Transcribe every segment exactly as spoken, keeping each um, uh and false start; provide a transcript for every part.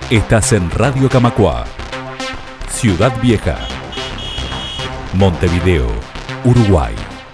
Estás en Radio Camacuá, Ciudad Vieja, Montevideo, Uruguay.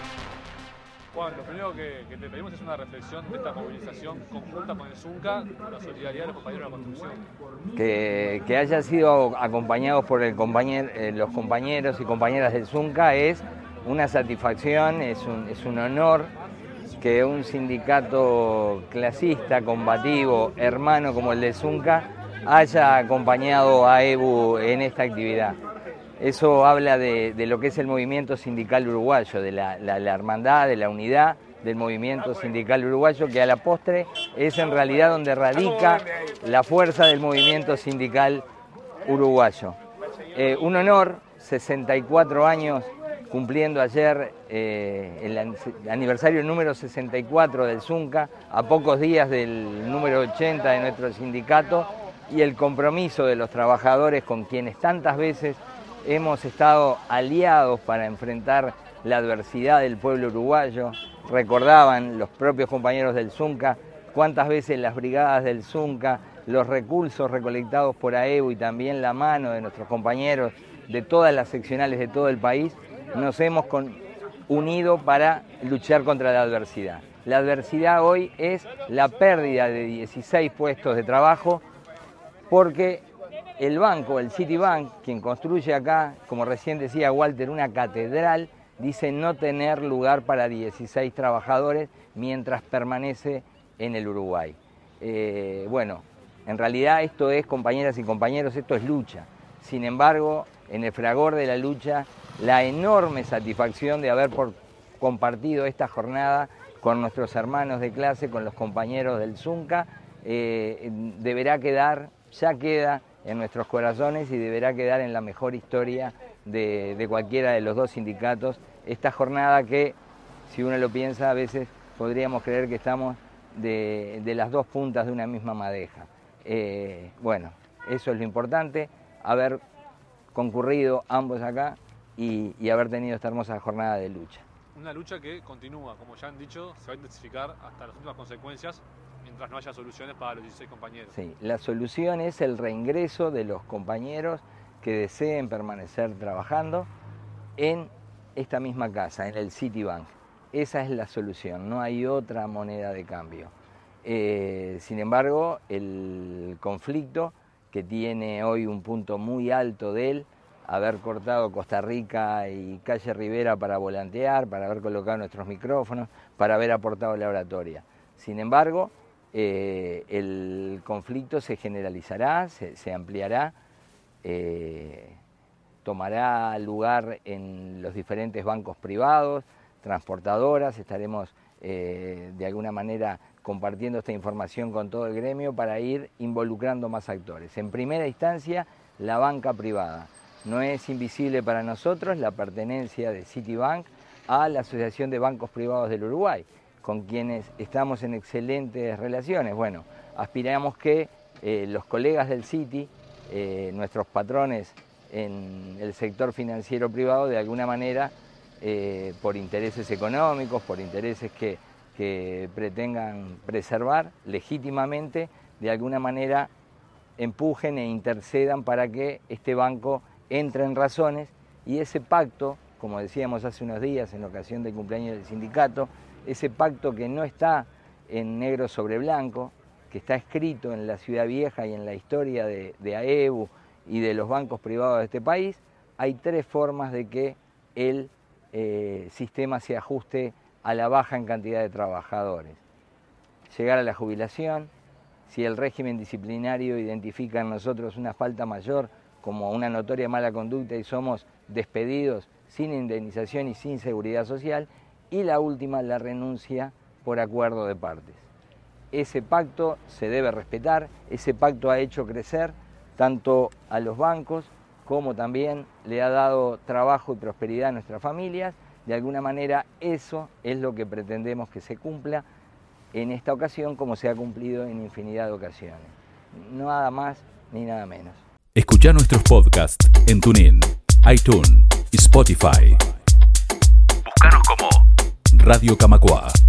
Juan, lo primero que, que te pedimos es una reflexión de esta movilización conjunta con el Zunca, la solidaridad de los compañeros de la construcción. Que, que haya sido acompañados por el compañero, eh, los compañeros y compañeras del Zunca es una satisfacción, es un, es un honor que un sindicato clasista, combativo, hermano como el del Zunca, haya acompañado a E B U en esta actividad. Eso habla de, de lo que es el movimiento sindical uruguayo, de la, la, la hermandad, de la unidad del movimiento sindical uruguayo, que a la postre es en realidad donde radica la fuerza del movimiento sindical uruguayo. Eh, un honor, sesenta y cuatro años cumpliendo ayer eh, el aniversario número sesenta y cuatro del Zunca, a pocos días del número ochenta de nuestro sindicato, y el compromiso de los trabajadores con quienes tantas veces hemos estado aliados para enfrentar la adversidad del pueblo uruguayo. Recordaban los propios compañeros del Zunca cuántas veces las brigadas del Zunca, los recursos recolectados por A E B U y también la mano de nuestros compañeros de todas las seccionales de todo el país, nos hemos con, unido para luchar contra la adversidad. La adversidad hoy es la pérdida de dieciséis puestos de trabajo, porque el banco, el Citibank, quien construye acá, como recién decía Walter, una catedral, dice no tener lugar para dieciséis trabajadores mientras permanece en el Uruguay. Eh, bueno, en realidad esto es, compañeras y compañeros, esto es lucha. Sin embargo, en el fragor de la lucha, la enorme satisfacción de haber por, compartido esta jornada con nuestros hermanos de clase, con los compañeros del Zunca, eh, deberá quedar, ya queda en nuestros corazones y deberá quedar en la mejor historia de, de cualquiera de los dos sindicatos. Esta jornada que, si uno lo piensa, a veces podríamos creer que estamos de, de las dos puntas de una misma madeja. Eh, bueno, eso es lo importante, haber concurrido ambos acá y, y haber tenido esta hermosa jornada de lucha. Una lucha que continúa, como ya han dicho, se va a intensificar hasta las últimas consecuencias mientras no haya soluciones para los dieciséis compañeros. Sí, la solución es el reingreso de los compañeros que deseen permanecer trabajando en esta misma casa, en el Citibank. Esa es la solución, no hay otra moneda de cambio. Eh, sin embargo, el conflicto que tiene hoy un punto muy alto de él, haber cortado Costa Rica y Calle Rivera para volantear, para haber colocado nuestros micrófonos, para haber aportado la oratoria. Sin embargo, eh, el conflicto se generalizará, se, se ampliará, eh, tomará lugar en los diferentes bancos privados, transportadoras, estaremos eh, de alguna manera compartiendo esta información con todo el gremio para ir involucrando más actores. En primera instancia, la banca privada. No es invisible para nosotros la pertenencia de Citibank a la Asociación de Bancos Privados del Uruguay, con quienes estamos en excelentes relaciones. Bueno, aspiramos que eh, los colegas del Citi, eh, nuestros patrones en el sector financiero privado, de alguna manera, eh, por intereses económicos, por intereses que, que pretendan preservar legítimamente, de alguna manera empujen e intercedan para que este banco entre en razones y ese pacto, como decíamos hace unos días en ocasión del cumpleaños del sindicato, ese pacto que no está en negro sobre blanco, que está escrito en la Ciudad Vieja y en la historia de, de A E B U y de los bancos privados de este país, hay tres formas de que el eh, sistema se ajuste a la baja en cantidad de trabajadores. Llegar a la jubilación, si el régimen disciplinario identifica en nosotros una falta mayor como una notoria mala conducta y somos despedidos sin indemnización y sin seguridad social, y la última, la renuncia por acuerdo de partes. Ese pacto se debe respetar, ese pacto ha hecho crecer tanto a los bancos como también le ha dado trabajo y prosperidad a nuestras familias. De alguna manera eso es lo que pretendemos que se cumpla en esta ocasión, como se ha cumplido en infinidad de ocasiones. Nada más ni nada menos. Escuchá nuestros podcasts en TuneIn, iTunes y Spotify. Búscanos como Radio Camacuá.